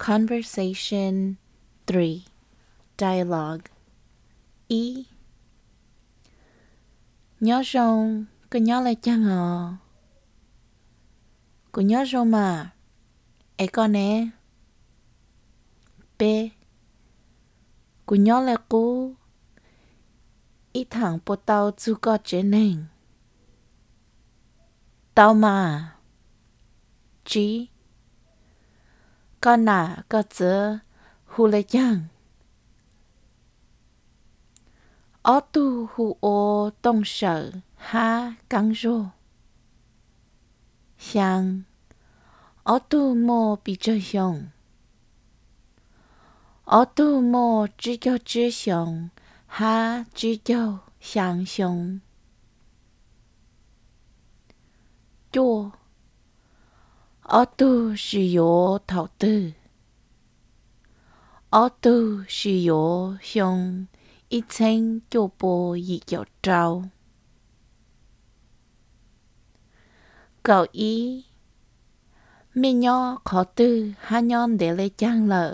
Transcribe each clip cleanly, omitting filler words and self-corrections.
Conversation 3. Dialogue. Ý. Nhớ rồi, cứ nhớ lại chăng hả? Cứ nhớ rồi mà. Ê con nè. B. Cứ nhớ lại cô. Ý thẳng bộ tàu chú có chế nên. Tao mà. G. Con nà có chữ hù lại chăng. Ở tu hù ô tông sở ha căng rô. Sang. Ở tu mô bị chơi hiong. Ở tu mô chỉ cho chứ hiong ha chỉ cho sang hiong. Chua. Ở tu sử dụng thảo tư. Ở tu sử dụng hiong ít chân cho bố ý dạo trao. Cậu ý. Mình nhỏ khó tư ha nhon để lấy chăng lợ.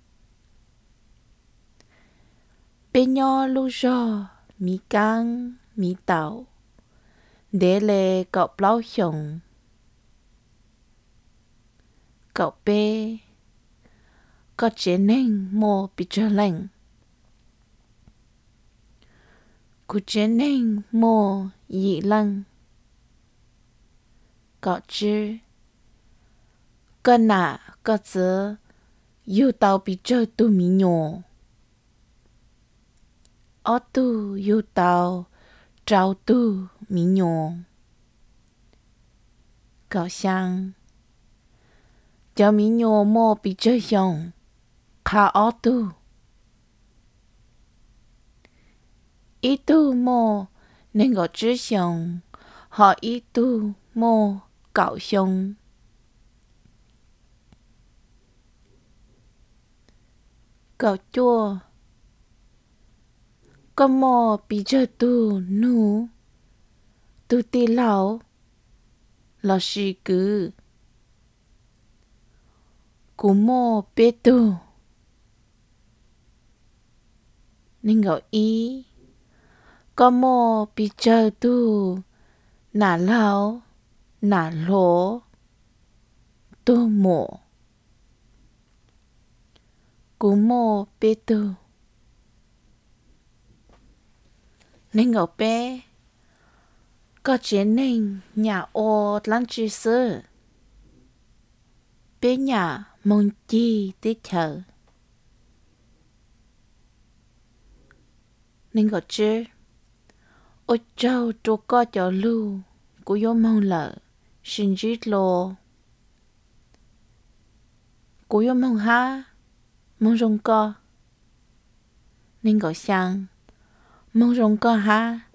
Bên nhỏ lưu rò mi căng mi tàu. Để lấy cậu bao hiong. Cậu bê. Có chế nên mô bị trở lệnh. Cụ chế nên mô dị lăng. Cậu chứ. Có nạ có chữ yêu tàu bị trở tu mi nhô. Ở tu yêu tàu trao tu mi nhô. Cậu sang. Cho mi nhô mô bị trở hiong. Khá ở tu. Ý tu mô nên gọi chứ hiong. Họ ý tu mô cậu hiong. Cậu chua. Có mô bị trở tu nụ. Tu tì lão. Là sĩ cử. Cú mô bê tu. Nên gọi ý. Có mô bị trở tu. Nà lão. Nà lỗ. Tu mộ. Cú mô bê tu. Nên gọi bê. Có chế nên nhà ô lăng trí sư. Bê nhà mong chi tí chờ. Nên gọi chứ. Ôi châu trô có cho lưu. Cú yếu mong lợ. Xin dít lô. Cú yếu mong ha. Mong rong co. Nên gọi sang. Mong rong co ha.